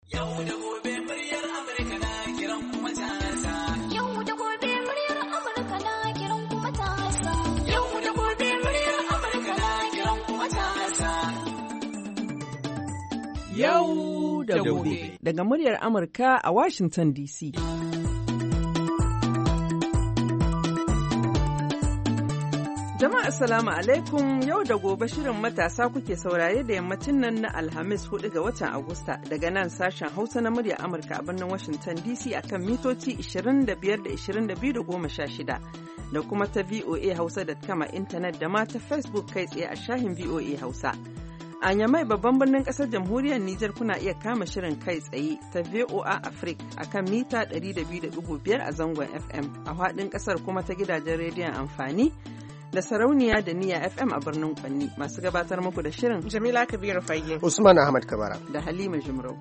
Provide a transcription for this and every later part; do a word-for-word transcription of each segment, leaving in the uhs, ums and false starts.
Yau da gobe muryar Amurka na kiran kuma matasa. Yau da gobe muryar Amurka na kiran kuma matasa. Yau da gobe muryar Amurka na kiran kuma matasa. Yau da gobe. Daga muryar Amurka a Washington D C. Jama'a assalamu alaikum, yau da gobe shirin matasa kuke saurare da yammacin nan na Alhamis hudu ga watan Agusta daga nan sashen Hausa na murya Amurka a birnin Washington D C akan mitoci ishirin da biyar da ishirin da biyu da goma sha shida da kuma ta V O A Hausa dot com a intanet da ma ta Facebook kai tsaye a shahin V O A Hausa. A Yamai babban birnin kasar jamhuriyar Nijar kuna iya kama shirin kai tsaye ta V O A Africa akan mita ɗari da biyu da ɗigo biyar a zangon F M a faɗin ƙasar kuma ta gidajen rediyon amfani da sarauniya da niya F M a birnin Kwanni. Masu gabatar muku da shirin Jamila Kabiru Fage, Usman Ahmad Kabara da Halima Jumrau.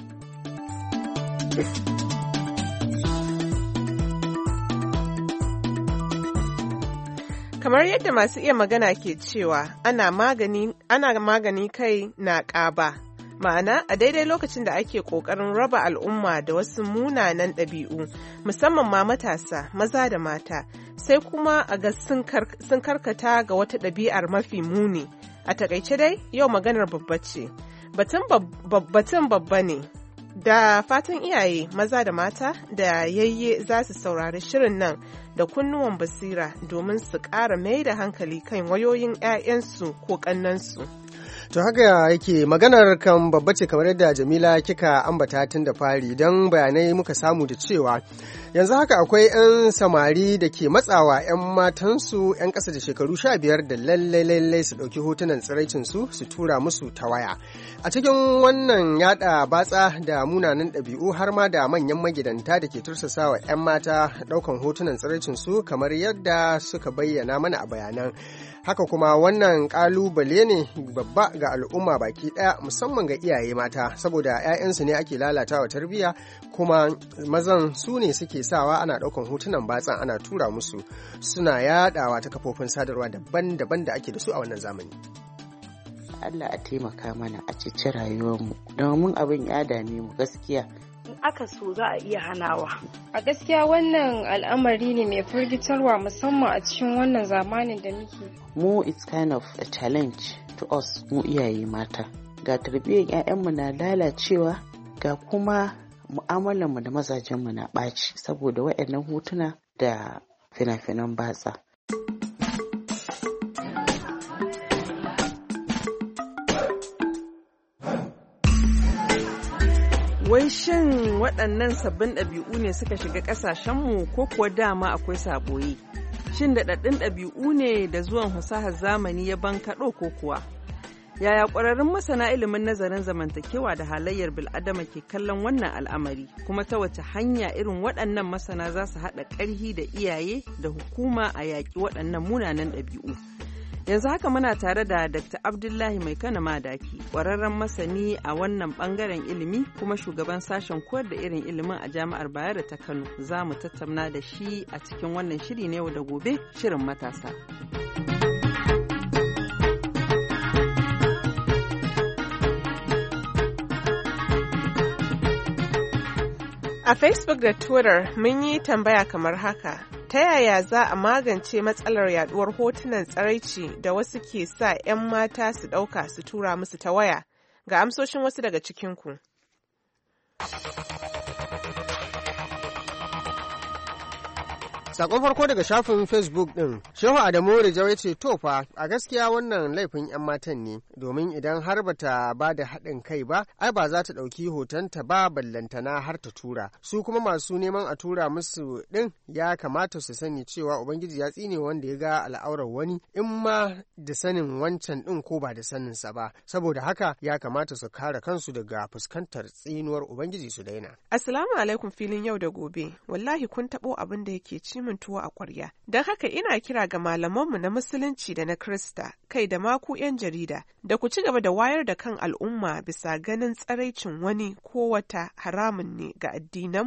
Kamar yadda masu iya magana ke cewa ana magani, ana magani kai na ƙaba. Ma'ana a daidai lokacin da ake ƙoƙarin raba al'umma da wasu munanan ɗabi'u, musamman ma matasa, maza da mata, sai kuma a ga sun karkata ga wata ɗabi'ar mafi muni. A takaice dai yau maganar babba ce, batun babba ne. Da fatan iyaye maza da mata da yayye za su saurari shirin nan da kunnuwan basira domin su ƙara mai da hankali kan wayoyin 'ya'yansu ko ƙannansu. To haka yake maganar kan babba ce kamar yadda Jamila kika ambata tun da fari don bayanai muka samu da cewa yanzu haka akwai 'yan samari da ke matsawa 'yan matansu 'yan ƙasa da shekaru sha biyar da lallai lallai su ɗauki hotunan tsiraicinsu su tura musu ta waya. A cikin wannan yada batsa da munanan ɗabi'u har ma da manyan magidanta da ke tursasawa 'yan mata ɗaukan hotunan tsiraicinsu kamar yadda suka bayyana mana a bayanan. Haka kuma wannan ƙalubale ne babba ga al'umma baki ɗaya musamman ga iyaye mata saboda 'ya'yansu ne ake lalatawa tarbiyya kuma mazan su ne suke sawa ana ɗaukan hotunan batsan ana tura musu suna yaɗawa ta kafofin sadarwa daban-daban da ake da su a wannan zamani. Allah a taimaka mana a cici rayuwarmu domin abin ya dame mu gaskiya. In aka so za a iya hanawa. A gaskiya wannan al'amari ne mai firgitarwa musamman a cikin wannan zamanin da muke. Mu it's kind of a challenge to us mu iyaye mata. Ga tarbiyyar 'ya'yanmu na lalacewa ga kuma mu'amalarmu da mazajenmu na ɓaci saboda waɗannan hotuna da fina-finan batsa. Wai shin waɗannan sabbin ɗabi'u ne suka shiga ƙasashenmu ko kuwa dama akwai saɓoyi? Shin daɗaɗɗun ɗabi'u ne da zuwan fasahar zamani ya bankaɗo ko kuwa? Yaya ƙwararrun masana ilimin nazarin zamantakewa da halayyar bil'adama ke kallon wannan al'amari? Kuma ta wace hanya irin waɗannan masana za su haɗa ƙarhi da iyaye da hukuma a yaƙi waɗannan munanan ɗabi'u? Yanzu haka muna tare da Dakta Abdullahi Mai Kana Madaki, ƙwararren masani a wannan ɓangaren ilimi kuma shugaban sashen koyar da irin ilimin a Jami'ar Bayero ta Kano. Za mu tattauna da shi a cikin wannan shiri na yau da gobe, shirin matasa. A Facebook da Twitter mun yi tambaya kamar haka. Ta yaya za a magance matsalar yaduwar hotunan tsiraici da wasu ke sa 'yan mata su ɗauka su tura musu ta waya? Ga amsoshin wasu daga cikinku. Sakon farko daga shafin Facebook ɗin, Shehu Adamu Rijau ya ce, to fa, a gaskiya wannan laifin 'yan matan ne, domin idan har bata ba da haɗin kai ba, ai ba za ta ɗauki hotonta ba ballantana har ta tura. Su kuma masu neman a tura musu ɗin ya kamata su sani cewa Ubangiji ya tsine wanda ya ga al'aurar wani, in ma da sanin wancan ɗin ko ba da saninsa ba. Saboda haka ya kamata su kare kansu daga fuskantar tsinuwar Ubangiji su daina. Assalamu alaikum filin yau da gobe, wallahi kun taɓo abin da yake ci min tuwo a ƙwarya. Don haka ina kira ga malamanmu na Musulunci da na Krista, kai da maku 'yan jarida, da ku ci gaba da wayar da kan al'umma bisa ganin tsaraicin wani ko wata haramun ne ga addinanmu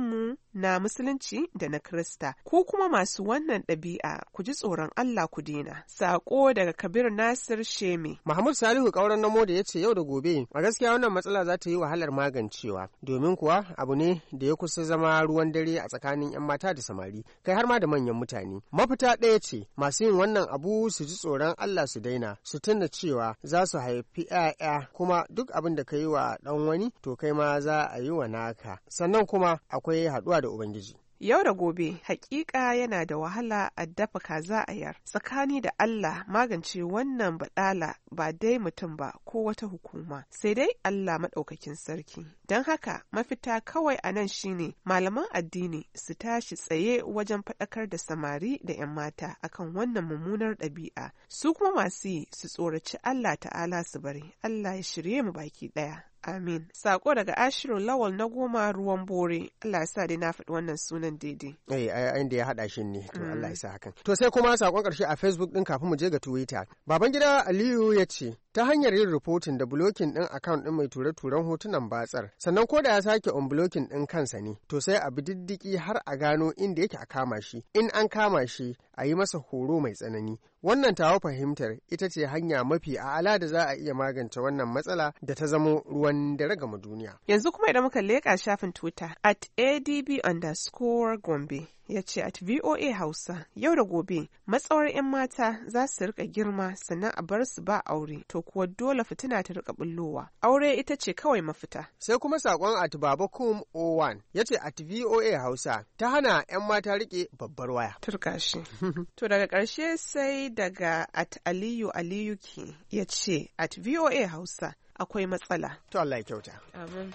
na musulunci da na Krista. Ku kuma masu wannan ɗabi'a ku ji tsoron Allah ku dena. Sako daga Kabir Nasir Sheme. Mahmud Salihu Kauran Namo da ya ce yau da gobe a gaskiya wannan matsala za ta yi wahalar magancewa domin kuwa abu ne da ya kusa zama ruwan dare a tsakanin 'yan mata da samari kai har ma da manyan mutane. Mafita ɗaya ce masu yin wannan abu su ji tsoron Allah su daina su tuna cewa za su haifi 'ya'ya kuma duk abin da ka yi wa ɗan wani to kai ma za a yi wa naka. Sannan kuma akwai haɗuwa da Ubangiji. Yau da gobe, hakika yana da wahala a dafa kaza a yar. Tsakani da Allah magance wannan baɗala ba dai mutum ba ko wata hukuma, sai dai Allah maɗaukakin sarki. Don haka mafita kawai a nan shine malaman addini su tashi tsaye wajen faɗakar da samari da 'yan mata akan wannan mummunar ɗabi'a. Su kuma masu yi su tsoraci Allah ta'ala su bari. Allah ya shirye mu baki ɗaya. Amin. Sako daga Ashiru Lawal na goma ruwan bore. Allah ya sa dai na faɗi wannan sunan daidai. Eh, ai inda ya haɗa shi ne. To Allah ya sa hakan. To sai kuma sakon ƙarshe a Facebook ɗin kafin mu je ga Twitter. Babangida Aliyu ya ce ta hanyar yin rufotin da blocking ɗin account ɗin mai ture-turen hotunan batsar. Sannan ko da ya sake unblocking ɗin kansa ne, to sai a bi diddiki har a gano inda yake a kama shi. In an kama shi, a yi masa horo mai tsanani. Wannan tawa fahimtar ita ce hanya mafi a'ala da za a iya magance wannan matsala da ta zamo ruwan dare gama duniya. Yanzu kuma idan muka leƙa shafin Twitter at adb underscore gombe ya ce at V O A Hausa yau da gobe matsawar 'yan mata za su rika girma sannan a bar su ba aure to kuwa dole fitina ta rika bullowa. Aure ita ce kawai mafita. Sai kuma sakon at babakum o one ya ce at V O A Hausa ta hana 'yan mata rike babbar waya. Turkashi. To daga ƙarshe sai daga at Aliyu Aliyuki ya ce at V O A Hausa akwai matsala. To Allah ya kyauta. Amin.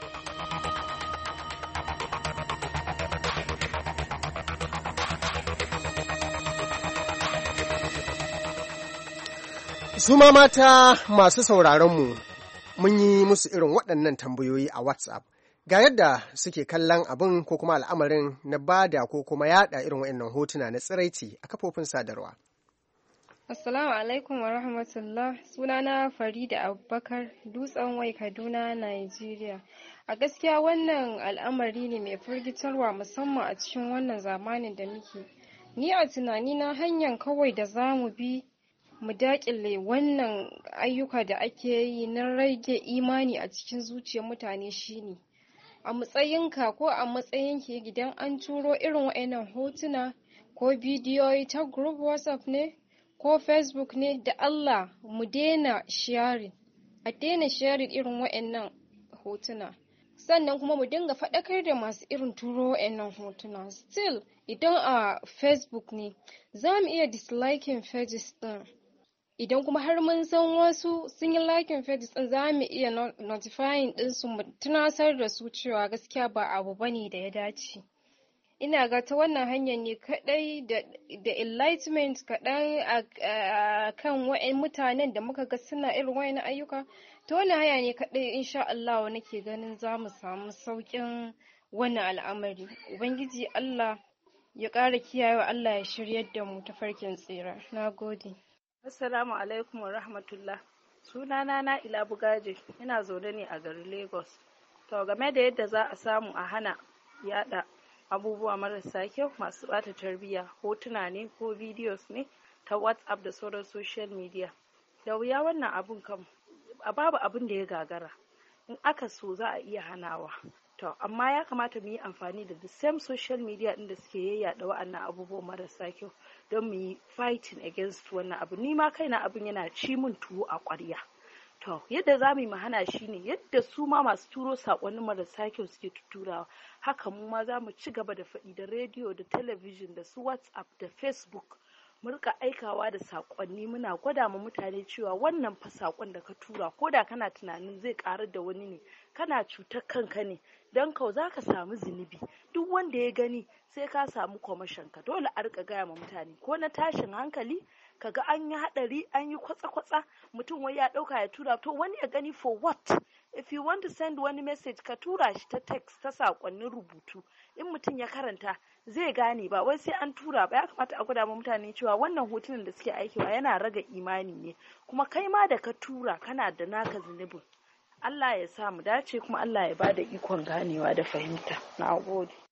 Su ma mata masu sauraronmu mun yi musu irin waɗannan tambayoyi a WhatsApp. Ga yadda suke kallon abin ko kuma al'amarin na bada ko kuma yada irin waɗannan hotuna na tsiraici a kafofin sadarwa. Assalamu alaikum wa rahmatullah. Sunana Farida Abubakar, Dutsen Wai, Kaduna, Nigeria. A gaskiya wannan al'amari ne mai firgitarwa musamman a cikin wannan zamanin da muke. Ni a tunanina hanyar kawai da za mu bi mu daƙile wannan ayyuka da ake yi na rage imani a cikin zuciyar mutane shine a matsayinka ko a matsayinki idan an turo irin waɗannan hotuna ko bidiyoyi ta group WhatsApp ne ko Facebook ne, da Allah mu daina sharing a daina sharing irin waɗannan hotuna, sannan kuma mu dinga faɗakar da masu irin turo waɗannan hotuna. Still idan a Facebook ne za mu iya disliking pages ɗin. Idan kuma har mun san wasu sun yi likin pages din, za mu iya notifying ɗinsu mu tunasar da su cewa gaskiya ba abu bane da ya dace. Ina ga ta wannan hanyar ne kaɗai da enlightenment kaɗan a kan wa'in mutanen da muka ga suna irin wa'in ayyuka, ta wannan hanya ne kaɗai insha Allah nake ganin za mu samu sauƙin wannan al'amari. Ubangiji Allah ya ƙara kiyayewa, Allah ya shiryar da mu ta farkin tsira. Na gode. Assalamu alaikum wa rahmatullah. Sunana na Ila Bugaje, ina zaune ne a garin Lagos. To game da yadda za a samu a hana yada abubuwa marasa kyau masu bata tarbiyya, hotuna ne ko videos ne ta WhatsApp da sauran social media. Da wuya wannan abun kam babu abin da ya gagara. In aka so za a iya hanawa. To amma ya kamata mu yi amfani da the same social media din da suke yayyada wa'annan abubuwa marasa kyau don mu yi fighting against wannan abu. Ni ma kaina abin yana ci min tuwo a ƙwarya. To yadda za mu yi hana shi ne yadda su ma masu turo saƙonni marasa kyau suke tuturawa, haka mu ma za mu ci gaba da faɗi da rediyo da talabijin da su WhatsApp da Facebook. Mu rika aikawa da saƙonni muna gwada ma mutane cewa wannan fa saƙon da ka tura ko da kana tunanin zai ƙarar da wani ne, kana cutar kanka ne, don kau za ka samu zunubi. Duk wanda ya gani sai ka samu kwamashin ka. Dole a rika gaya ma mutane ko na tashin hankali, kaga an yi haɗari, an yi kwatsa-kwatsa, mutum wai ya ɗauka ya tura, to wani ya gani for what? If you want to send wani message, ka tura shi ta text, ta saƙonnin rubutu. In mutum ya karanta zai gane, ba wai sai an tura ba. Ya kamata a gwada ma mutane cewa wannan hotunan da suke aikewa yana raga imani ne, kuma kai ma da ka tura kana da naka zunubin. Allah ya sa mu dace, kuma Allah ya bada ikon ganewa da fahimta. Na gode.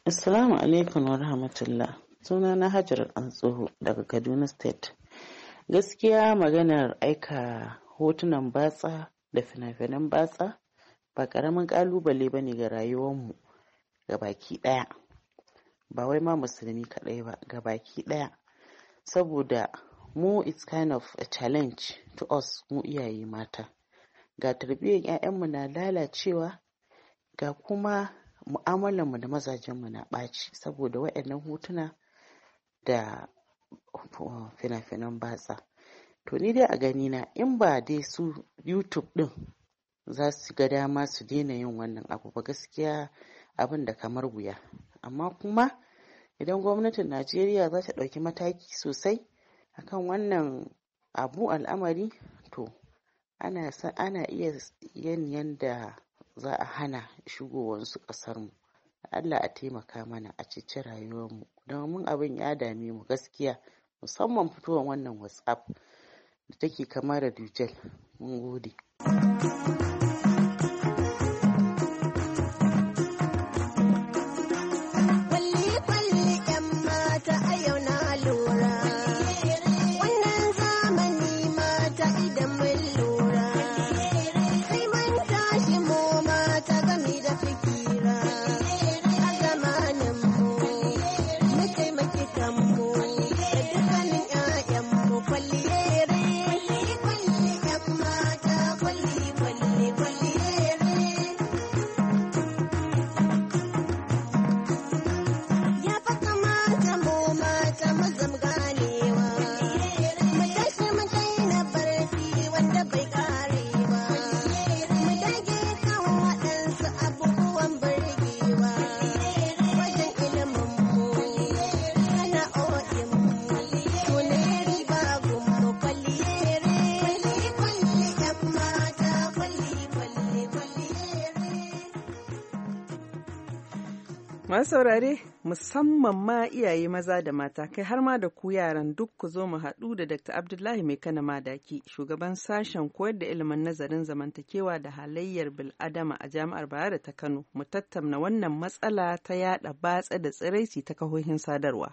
Assalamu alaikum wa rahmatullah. Suna na Hajar Tsoho daga Kaduna State. Gaskiya maganar aika hotunan batsa da fina-finan batsa ba ƙaramin ƙalubale ba ne ga rayuwarmu ga baki ɗaya. Ba wai ma musulmi kaɗai ba, ga baki ɗaya. Saboda mu it's kind of a challenge to us, mu iyaye mata. Ga tarbiyyar 'ya'yanmu na lalacewa, ga kuma mu'amalarmu da mazajenmu na ɓaci saboda waɗannan hotuna da fina-finan batsa. To ni dai a ganina in ba dai su YouTube ɗin za su ga dama su daina yin wannan abu ba, gaskiya abin da kamar wuya. Amma kuma idan gwamnatin Najeriya za ta ɗauki mataki sosai akan wannan abu al'amari, to ana ana iya yin yanda za a hana shigowarsu ƙasarmu. Allah a taimaka mana a cici rayuwarmu, domin abin ya dame mu gaskiya, musamman fitowar wannan WhatsApp da take kama da dujal. Mun gode. Masu saurare musamman ma iyaye maza da mata kai har ma da ku yaran duk ku zo mu haɗu da Dakta Abdullahi Mai Kana Madaki, shugaban sashen koyar da ilimin nazarin zamantakewa da halayyar bil'adama a Jami'ar Bayero ta Kano, mu tattauna wannan matsala ta yaɗa batsa da tsiraici ta kahohin sadarwa.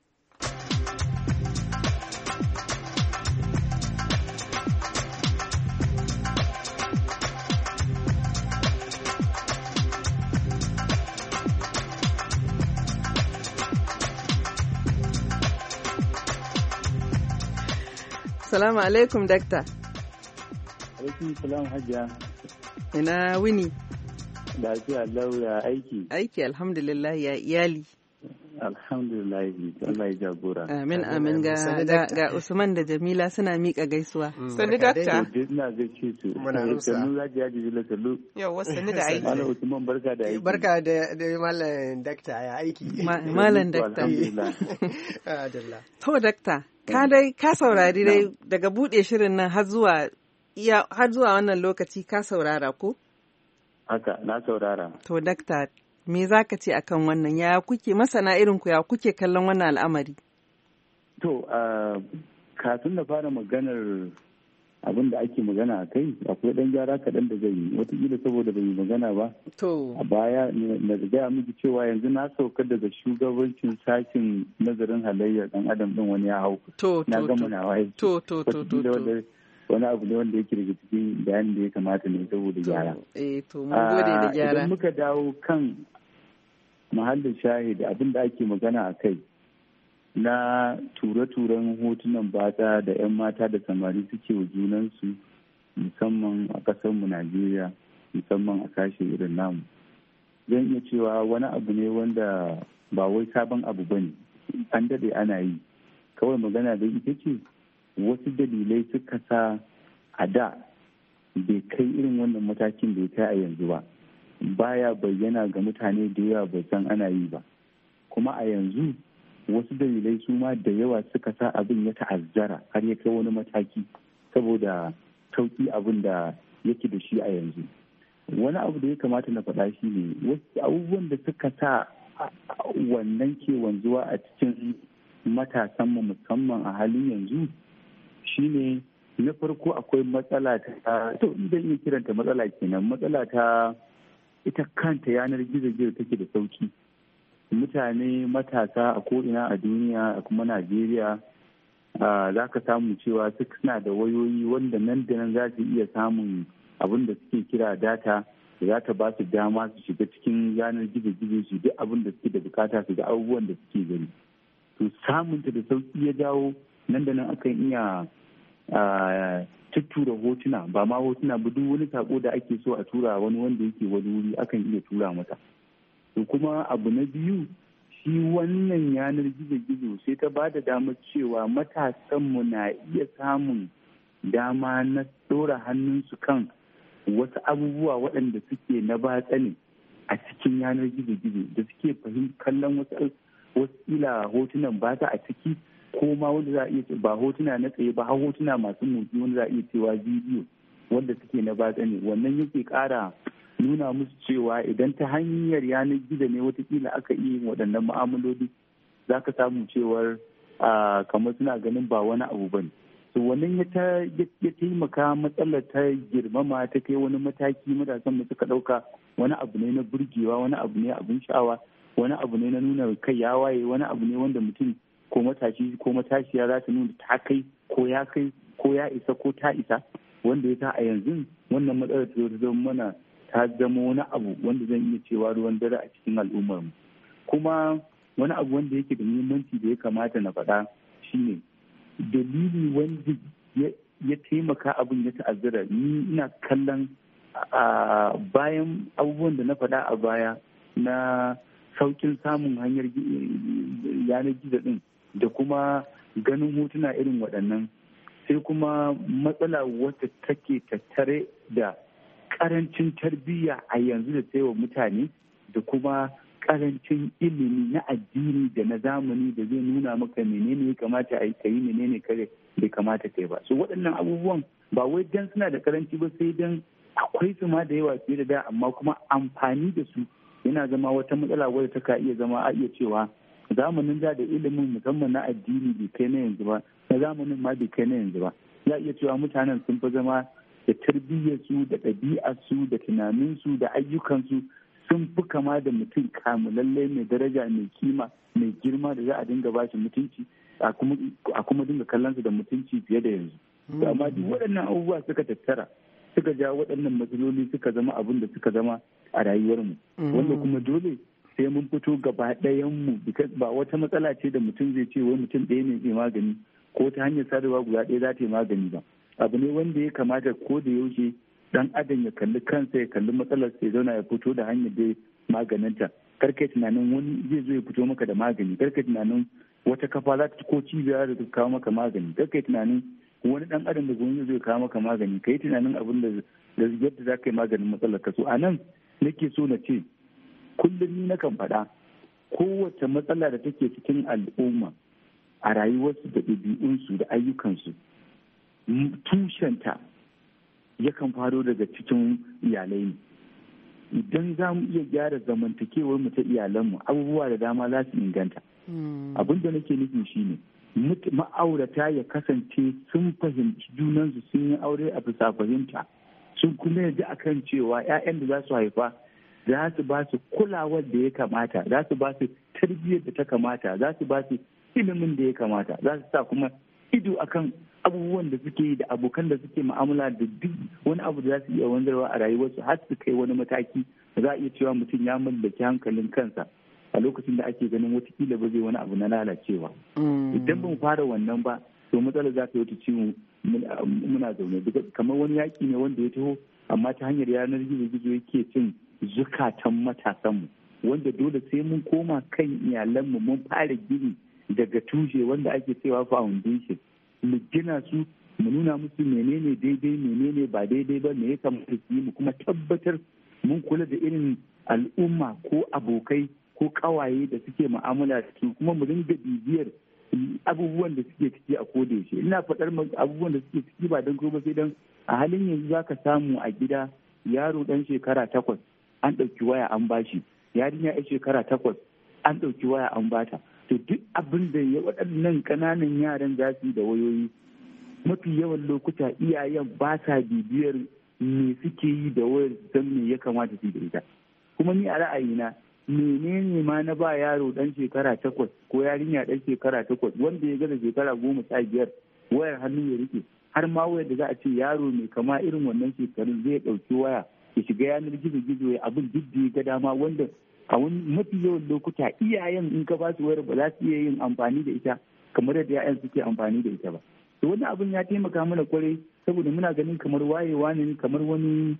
Salamu alaikum, Dakta. Alaikum salam, Hajiya. Ina wuni? Lafiya lau, ya aiki. Aiki alhamdulillah, ya iyali. Alhamdulillah, Allah ya jagora. Amin amin ga, ga, ga Usman da Jamila suna miƙa gaisuwa. Sani Dakta. Ina gaishe su. Muna amsa. Sannu za ji yaji bila sallu. Yawwa sani da aiki. Malam Usman barka da aiki. Barka da da Malam Dakta ya aiki. Malam Dakta. Alhamdulillah. Adalla. To Dakta, ka dai ka saurari dai daga buɗe shirin nan har zuwa iya har zuwa wannan lokaci ka saurara ko? Haka, na saurara. To Dakta, me za ka ce akan wannan, ya kuke masana irin ku ya kuke kallon wannan al'amari? To, kafin na fara maganar abin da ake magana a kai, akwai ɗan gyara kaɗan da zai yi, wataƙila saboda bai yi magana ba. To. A baya na gaya miki cewa yanzu na saukar daga shugabancin sashin nazarin halayyar ɗan adam ɗin wani ya hau. To, to, na gama na waye. To, to, to, to, to. Wani abu ne wanda yake daga cikin bayanin da ya kamata ne saboda gyara. Eh, to, mun gode da gyara. Idan muka dawo kan mahallin shahid abin da ake magana a kai na ture-turen hotunan bata da 'yan mata da samari suke wa junansu musamman a ƙasarmu Najeriya, musamman a sashe irin namu. Zan iya cewa wani abu ne wanda ba wai sabon abu ba ne, an daɗe ana yi. Kawai magana da ita ce wasu dalilai suka sa a da bai kai irin wannan matakin da ya kai a yanzu ba. Baya bayyana ga mutane da yawa bai san ana yi ba. Kuma a yanzu wasu dalilai su ma da yawa suka sa abin ya ta'azzara har ya kai wani mataki saboda sauki abin da yake da shi a yanzu. Wani abu da ya kamata na faɗa shi ne wasu abubuwan da suka sa wannan ke wanzuwa a cikin matasanmu musamman a halin yanzu shine na farko akwai matsala ta to idan iya kiranta matsala kenan matsala ta ita kanta yanar gizo-gizo take da sauki mutane matasa a ko'ina a duniya a kuma Najeriya za ka samu cewa suna da wayoyi wanda nan da nan za su iya samun abin da suke kira data da za ta ba su dama su shiga cikin yanar gizo-gizo su duk abin da suke da bukata su ga abubuwan da suke gani. To samunta da sauki ya jawo nan da nan akan iya tuttura hotuna, ba ma hotuna ba, duk wani sako da ake so a tura wani wanda yake wani wuri akan iya tura mata. To kuma abu na biyu, shi wannan yanar gizo-gizo sai ta ba da damar cewa matasanmu na iya samun dama na ɗora hannunsu kan wasu abubuwa waɗanda suke na batsa ne a cikin yanar gizo-gizo da suke fahim kallon wasu ila hotunan bata a ciki, ko ma wanda za a iya ba hotuna na tsaye ba har hotuna masu motsi wanda za a iya cewa bidiyo wanda suke na batsa ne. Wannan yake ƙara nuna musu cewa idan ta hanyar yanar gizo ne watakila aka iya yin waɗannan mu'amaloli, za ka samu cewar kamar suna ganin ba wani abu ba ne. So wannan ya taimaka matsalar ta girmama ta kai wani mataki matasan mu suka ɗauka wani abu ne na burgewa, wani abu ne abin sha'awa, wani abu ne na nuna kai ya waye, wani abu ne wanda mutum ko matashi ko matashiya za ta nuna ta kai ko ya kai ko ya isa ko ta isa, wanda ya sa a yanzu wannan matsalar ta zama mana ta zama wani abu wanda zan iya cewa ruwan dare a cikin al'ummar mu. Kuma wani abu wanda yake da muhimmanci da ya kamata na faɗa shine dalili wanda ya taimaka abin ya ta'azzara. Ni ina kallon bayan abubuwan da na faɗa a baya na saukin samun hanyar yanar gizo din da kuma ganin hotuna irin waɗannan, sai kuma matsala wata take tattare da karancin tarbiyya a yanzu da tsayawa mutane da kuma karancin ilimi na addini da na zamani da zai nuna maka menene ya kamata a yi ka yi, menene kare bai kamata kai ba. So waɗannan abubuwan ba wai dan suna da karanci ba, sai dan akwai su ma da yawa fiye da da, amma kuma amfani da su yana zama wata matsala wadda ta ka iya zama a iya cewa zamanin da da ilimin musamman na addini bai kai na yanzu ba, na zamanin ma bai kai na yanzu ba. Za a iya cewa mutanen sun fi zama da tarbiyyarsu da ɗabi'arsu da tunaninsu da ayyukansu sun fi kama da mutum kamulalle mai daraja mai kima mai girma da za a dinga ba shi mutunci a kuma dinga kallonsu da mutunci fiye da yanzu. Amma duk waɗannan abubuwa suka tattara suka ja waɗannan matsaloli suka zama abin da suka zama a rayuwarmu, wanda kuma dole sai mun fito gaba ɗayanmu, ba wata matsala ce da mutum zai ce wai mutum ɗaya ne zai magani ko ta hanyar sadarwa guda ɗaya za ta yi magani ba. Abu ne wanda ya kamata ko da yaushe dan adam ya kalli kansa, ya kalli matsalar sai zauna ya fito da hanyar da maganinta. Karkai tunanin wani zai zo ya fito maka da magani, karkai tunanin wata kafa za ta ko cibiya da ta kawo maka magani, karkai tunanin wani dan adam da gwamnati zai kawo maka magani, kai tunanin abin da yadda za ka yi maganin matsalar ka. So a nan nake so na ce kullum ni nakan faɗa kowace matsala da take cikin al'umma a rayuwarsu da ɗabi'unsu da ayyukansu, tushenta yakan faro daga cikin iyalai ne. Idan za mu iya gyara zamantakewar mu ta iyalanmu, abubuwa da dama za su inganta. Abin da nake nufi shine ma'aurata ya kasance sun fahimci junansu, sun yi aure a bisa fahimta, sun kuma yarda akan cewa 'ya'yan da za su haifa za su ba su kulawar da ya kamata, za su ba su tarbiyyar da ta kamata, za su ba su ilimin da ya kamata, za su sa kuma ido akan abubuwan da suke yi da abokan da suke mu'amala da duk wani abu da za su iya wanzarwa a rayuwarsu har su kai wani mataki da za a iya cewa mutum ya mallaki hankalin kansa a lokacin da ake ganin watakila ba zai wani abu na lalacewa. Idan ba mu fara wannan ba, to matsalar za ta yi wata ciwo muna zaune. Kamar wani yaƙi ne wanda ya taho, amma ta hanyar yanar gizo-gizo yake cin zukatan matasanmu, wanda dole sai mun koma kan iyalanmu mun fara gini daga tushe wanda ake cewa foundation. Mu gina su, mu nuna musu menene daidai menene ba daidai ba, me ya kamata su yi, mu kuma tabbatar mun kula da irin al'umma ko abokai ko kawaye da suke mu'amala da su, kuma mu dinga bibiyar abubuwan da suke ciki a koda yaushe. Ina faɗar abubuwan da suke ciki ba don kuma sai don a halin yanzu za ka samu a gida yaro ɗan shekara takwas an ɗauki waya an bashi, yarinya ya shekara takwas an ɗauki waya an bata. To duk abin da ya waɗannan ƙananan yaran za su yi da wayoyi, mafi yawan lokuta iyayen ba sa bibiyar me suke yi da wayar don me ya kamata su yi da ita. Kuma ni a ra'ayina menene ma na ba yaro dan shekara takwas ko yarinya dan shekara takwas wanda ya gaza shekara goma sha biyar wayar hannu ya rike, har ma wayar da za a ce yaro mai kama irin wannan shekarun zai ɗauki waya ya shiga yanar gizo-gizo ya abin duk da ya ga dama, wanda a wani mafi yawan lokuta iyayen in ka ba su wayar ba za su iya yin amfani da ita kamar yadda 'ya'yan suke amfani da ita ba. To wani abin ya taimaka mana kwarai saboda muna ganin kamar wayewa ne, kamar wani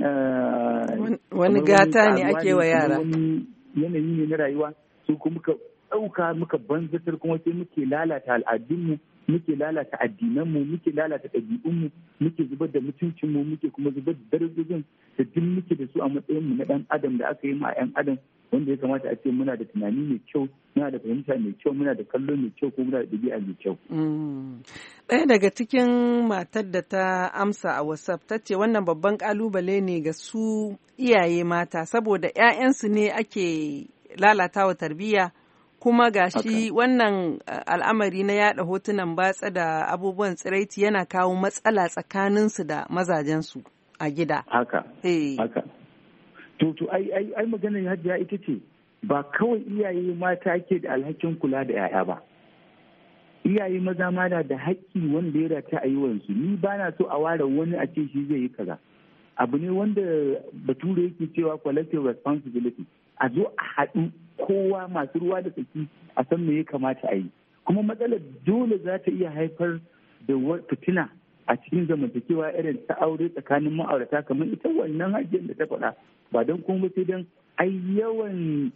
wani gata ne ake wa yara, wani yanayi ne na rayuwa. Su kuma muka ɗauka muka banzatar, kuma sai muke lalata al'adunmu, muke lalata addinanmu, muke lalata ɗabi'unmu, muke zubar da mutuncinmu, muke kuma zubar da darajojin da duk muke da su a matsayinmu na ɗan adam da aka yi ma 'yan adam, wanda ya kamata a ce muna da tunani mai kyau, muna da fahimta mai kyau, muna da kallo mai kyau, ko muna da ɗabi'a mai kyau. Ɗaya daga cikin matar da ta amsa a WhatsApp ta ce wannan babban ƙalubale ne ga su iyaye mata, saboda 'ya'yansu ne ake lalatawa tarbiyya, kuma ga shi wannan al'amari na yada hotunan batsa da abubuwan tsiraiti yana kawo matsala tsakaninsu da mazajensu a gida. Haka, haka. To, to, ai, ai, ai maganar Hajiya ita ce ba kawai iyaye mata ke da alhakin kula da 'ya'ya ba. Iyaye maza ma na da haƙƙi wanda ya rata a yi wansu. Ni ba na so a ware wani a ce shi zai yi kaza. Abu ne wanda bature yake cewa collective responsibility. A zo a haɗu kowa masu ruwa da tsaki a san me ya kamata a yi. Kuma matsalar dole za ta iya haifar da fitina a cikin zamantakewa irin ta aure tsakanin ma'aurata, kamar ita wannan hajjiyar da ta faɗa, ba don kuma sai don ai yawan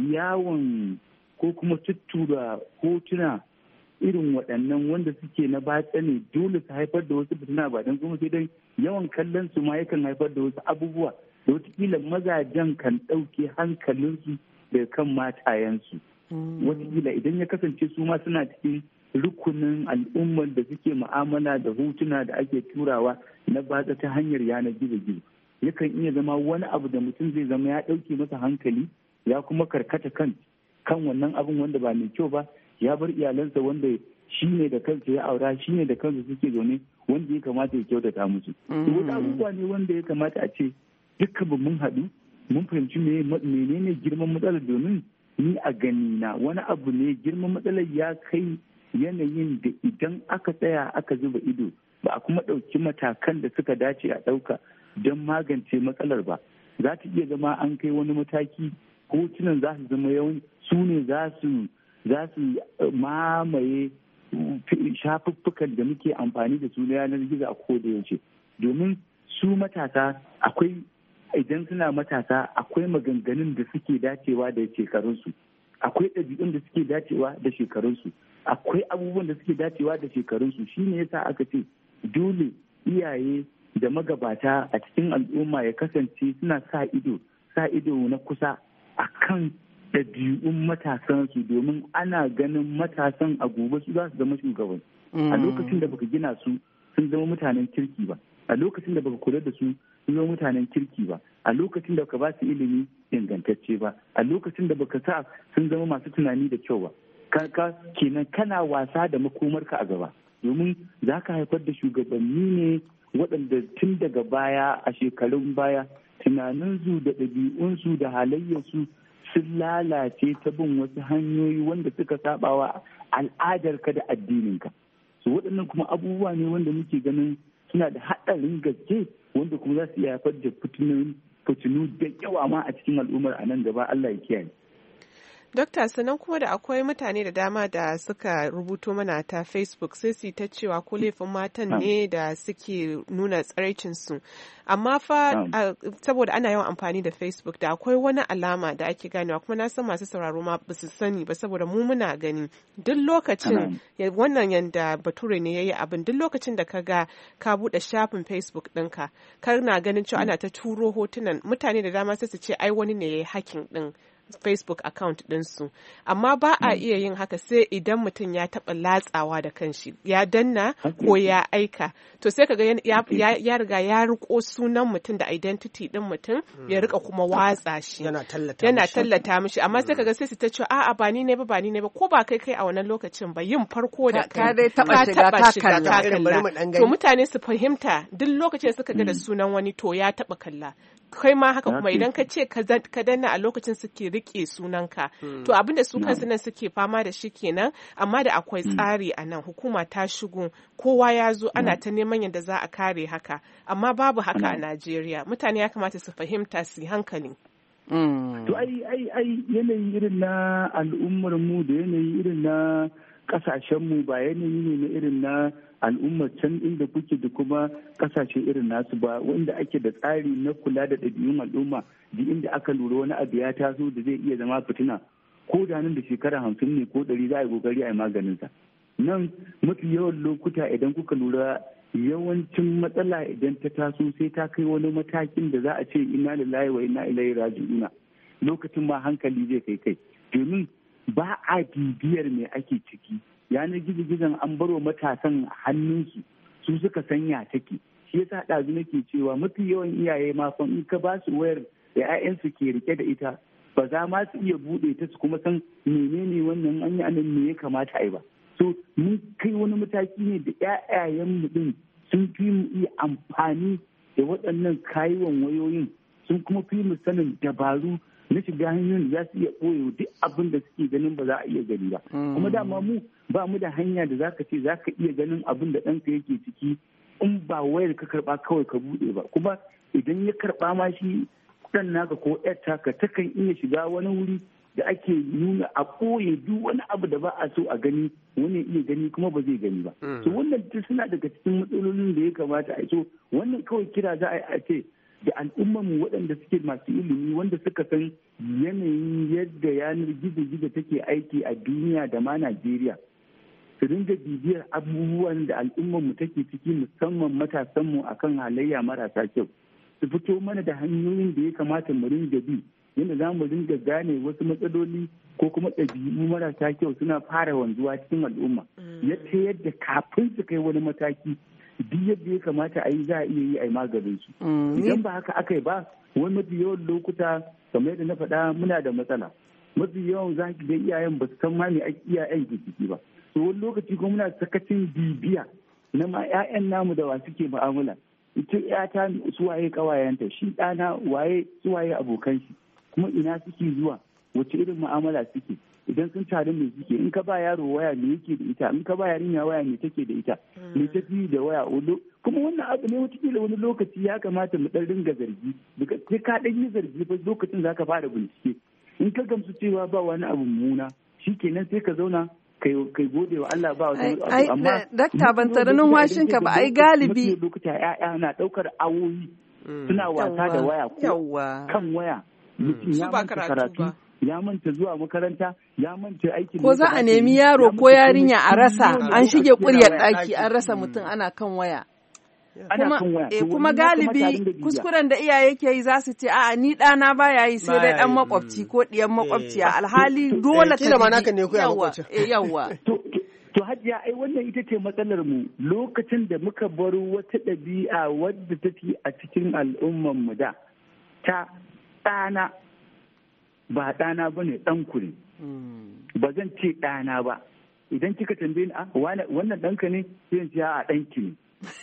yawon ko kuma tuttura hotuna irin waɗannan wanda suke na batsa ne dole su haifar da wasu fitina, ba don kuma sai don yawan kallon su ma yakan haifar da wasu abubuwa da wataƙila mazajen kan ɗauke hankalinsu daga kan matayensu. Wataƙila idan ya kasance su ma suna cikin rukunin al'ummar da suke mu'amala da hotuna da ake turawa na batsa ta hanyar yanar gizo-gizo, yakan iya zama wani abu da mutum zai zama ya ɗauke masa hankali, ya kuma karkata kan kan wannan abin wanda ba mai kyau ba, ya bar iyalansa wanda shi ne da kansa ya aura, shi ne da kansa suke zaune, wanda ya kamata ya kyautata musu. Wani abubuwa ne wanda ya kamata a ce dukkan mun haɗu mun fahimci menene girman matsalar, domin ni a gani na wani abu ne girman matsalar ya kai yanayin da idan aka tsaya aka zuba ido ba a kuma ɗauki matakan da suka dace a ɗauka don magance matsalar ba, za ta iya zama an kai wani mataki hotunan za su zama yawan su ne za su za su mamaye shafuffukan da muke amfani da su na yanar gizo a koda yaushe. Domin su matasa akwai idan suna matasa akwai maganganun da suke dacewa da shekarunsu, akwai ɗabi'un da suke dacewa da shekarunsu, akwai abubuwan da suke dacewa da shekarunsu. Shi ne yasa aka ce dole iyaye da magabata a cikin al'umma ya kasance suna sa ido sa ido na kusa a kan ɗabi'un matasansu, domin ana ganin matasan a gobe su za su zama shugaban. A lokacin da baka gina su sun zama mutanen kirki ba, a lokacin da baka kula da su sun zama mutanen kirki ba, a lokacin da baka ba su ilimi ingantacce ba, a lokacin da baka sa sun zama masu tunani da kyau ba, ka kenan kana wasa da makomarka a gaba, domin za ka haifar da shugabanni ne waɗanda tun daga baya a shekarun baya tunaninsu da ɗabi'unsu da halayyarsu sun lalace ta bin wasu hanyoyi wanda suka sabawa al'adarka da addininka. So waɗannan kuma abubuwa ne wanda muke ganin suna da haɗarin gaske, wanda kuma za su iya haifar da fitinu da yawa ma a cikin al'ummar a nan gaba. Allah ya kiyaye. Dokta, sannan kuma da akwai mutane da dama da suka rubuto mana ta Facebook sai su ta cewa ko laifin matan ne da suke nuna tsaraicinsu. Amma fa saboda ana yawan amfani da Facebook da akwai wani alama da ake ganewa, kuma na san masu sauraro ma ba su sani ba saboda mu muna gani duk lokacin wannan yanda bature ne yayi abin, duk lokacin da ka ga ka buɗe shafin Facebook ɗinka kar na ganin cewa ana ta turo hotunan mutane da dama sai su ce ai wani ne yayi hacking ɗin Facebook account ɗinsu, amma ba a iya yin haka sai idan mutum ya taɓa latsawa da kanshi ya danna ko ya aika, to sai kaga ya, ya, ya riga ya riko sunan mutum da identity ɗin mutum ya rika kuma watsa shi yana tallata mishi, amma sai kaga sai su ta ce a'a ba ni ne ba ba ni ne ba, ko ba kai kai a wannan lokacin ba, yin farko da kai ka dai taɓa shiga ka kalla, to mutane su fahimta duk lokacin suka ga da sunan wani to ya taɓa kalla. Kai ma haka kuma idan ka ce ka danna a lokacin suke rike sunanka to abinda su kansu nan suke fama da shi kenan amma da akwai tsari a nan hukuma ta shigo kowa ya zo ana ta neman yadda za a kare haka amma babu haka a Najeriya mutane ya kamata su fahimta su yi hankali. To ai ai ai yanayi irin na al'ummar mu da yanayi irin na kasashen mu ba yanayi ne na irin na al'ummar can inda kuke da kuma kasashe irin nasu ba wanda ake da tsari na kula da ɗabi'un al'umma da inda aka lura wani abu ya taso da zai iya zama fitina ko da nan da shekara hamsin ne ko ɗari za a yi kokari a yi maganinsa. Nan mafi yawan lokuta idan kuka lura yawancin matsala idan ta taso sai ta kai wani matakin da za a ce inna lillahi wa inna ilaihi raji'una lokacin ma hankali zai kai kai domin ba a bibiyar me ake ciki yanar gizo-gizon an baro matasan hannunsu su suka sanya take shi yasa ɗazu nake cewa mafi yawan iyaye ma fa in ka ba su wayar da 'ya'yansu ke rike da ita ba za ma su iya buɗe ta su kuma san menene wannan an yi anan me ya kamata a yi ba so mun kai wani mataki ne da 'ya'yayen mu din sun fi mu iya amfani da waɗannan kayan wayoyin sun kuma fi mu sanin dabaru na shiga hanyoyin da za su iya ɓoye duk abin da suke ganin ba za a iya gani ba kuma dama mu ba mu da hanya da za ka ce za ka iya ganin abin da ɗanka yake ciki in ba wayar ka karɓa kawai ka buɗe ba kuma idan ya karɓa ma shi ɗan naka ko ƴar taka takan iya shiga wani wuri da ake nuna a ɓoye duk wani abu da ba a so a gani wani iya gani kuma ba zai gani ba. So wannan suna daga cikin matsalolin da ya kamata a so wannan kawai kira za a ce da al'ummarmu waɗanda suke masu ilimi wanda suka san yanayin yadda yanar gizo-gizo take aiki a duniya da ma Najeriya. Su dinga bibiyar abubuwan da al'ummarmu take ciki musamman matasanmu akan halayya marasa kyau. Su fito mana da hanyoyin da ya kamata mu ringa bi yadda za mu dinga gane wasu matsaloli ko kuma ɗabi'u marasa kyau suna fara wanzuwa cikin al'umma. Yadda yadda kafin su kai wani mataki duk yadda ya kamata a yi za a iya yi a yi maganin su. Idan ba haka aka yi ba wani mafi yawan lokuta kamar yadda na faɗa muna da matsala. Mafi yawan za ki ga iyayen ba su san ma me iyayen ke ciki ba. To wani lokaci kuma muna sakacin bibiya na ma 'ya'yan namu da wa suke mu'amala. Ita 'yata su waye ƙawayenta shi ɗana waye su waye abokan shi kuma ina suke zuwa wace irin mu'amala suke. Idan sun taru me suke in ka ba yaro waya me yake da ita in ka ba yarinya waya me take da ita me tafi da waya kuma wannan abu ne wataƙila wani lokaci ya kamata mu ɗan ringa zargi daga sai ka ɗan yi zargi fa lokacin za ka fara bincike in ka gamsu cewa ba wani abu muna shikenan sai ka zauna kai gode wa Allah ba wani abu amma dakta ban tare numfashin ka ba ai galibi lokuta ƴaƴa na ɗaukar awoyi suna wasa da waya ko kan waya mutum ya manta karatu ya manta zuwa makaranta ya manta aikin ko za a nemi yaro ko yarinya a rasa an shige kuryar daki an rasa mutum ana kan waya kuma eh, kuma galibi kuskuren da iyaye ke yi za su ce a'a ni ɗana baya yi sai dai ɗan makwabci ko ɗiyan makwabciya alhali dole ka kila ma naka ne ko ya makwabci eh yawa to hajiya ai wannan ita ce matsalar mu lokacin da muka bar wata ɗabi'a wadda take a cikin al'umman mu da ta ɗana ba ɗana ba ne ɗanku ne ba zan ce ɗana ba idan kika tambaye ni a wannan ɗanka ne sai in ce a ɗanki ne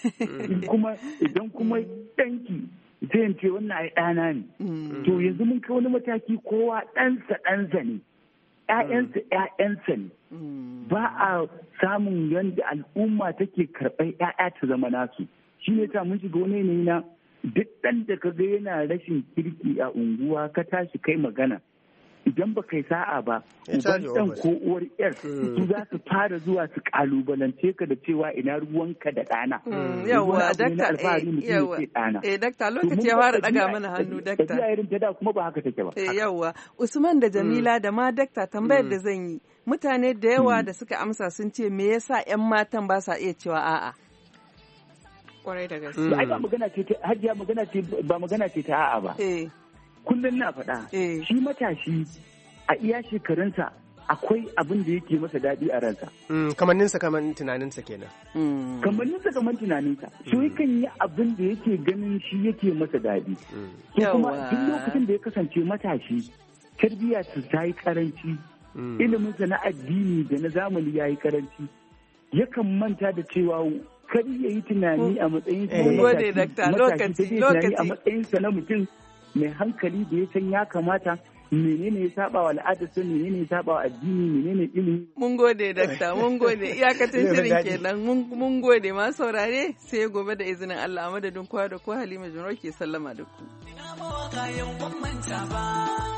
kuma idan kuma ɗanki sai in ce wannan ai ɗana ne to yanzu mun kai wani mataki kowa ɗansa ɗansa ne ƴaƴansa ƴaƴansa ne ba a samun yadda al'umma take karɓar ƴaƴa ta zama nasu shi ne ta mun shiga wani yanayi na duk ɗan da ka ga yana rashin kirki a unguwa ka tashi kai magana idan ba kai sa'a ba uban ɗan ko uwar yar su za su fara zuwa su kalubalance ka da cewa ina ruwanka da ɗana. Yawwa dakta eh dakta lokaci ya fara ɗaga mana hannu dakta. Tafiya irin ta da kuma ba haka take ba. Yawwa Usman da Jamila da ma dakta tambayar da zan yi mutane da yawa da suka amsa sun ce me yasa 'yan matan ba sa iya cewa a'a. Kwarai da gaske. Ai ba magana ce ta hajiya magana ce ba magana ce ta a'a ba. Kullum na faɗa shi matashi a iya shekarunsa akwai abin da yake masa daɗi a ransa. Kamanninsa kaman tunaninsa kenan. Kamanninsa kaman tunaninsa. Shi yakan yi abin da yake ganin shi yake masa daɗi. To kuma duk lokacin da ya kasance matashi tarbiyya ta yi karanci iliminsa na addini da na zamani ya yi karanci yakan manta da cewa kar ya yi tunani a matsayin sa na mutum mai hankali da ya san ya kamata menene ya saba wa al'adarsa, menene ya saba wa addini, menene ilimi. Mun gode dakta, mun gode iyakacin shirin kenan, mun gode ma saurare sai gobe da izinin Allah a madadin kowa da kowa Halima Jumrau ke sallama da ku. Ina mawaka yau ban manta ba.